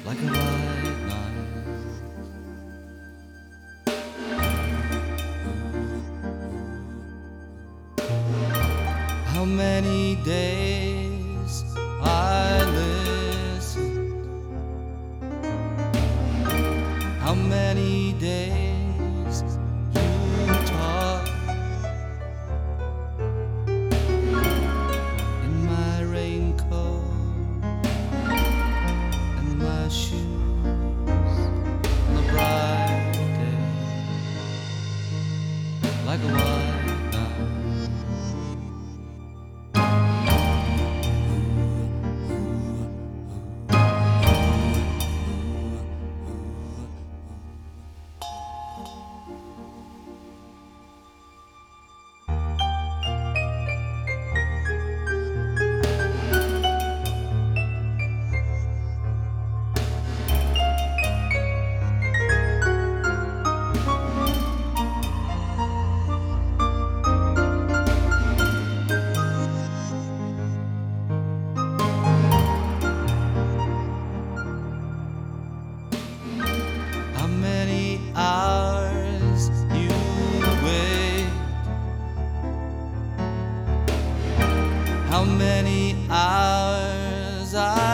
like a white knight. How many days I listened, how many days you talked in my raincoat and my shoes on a bright day, like a white knight. How many hours you wait, how many hours I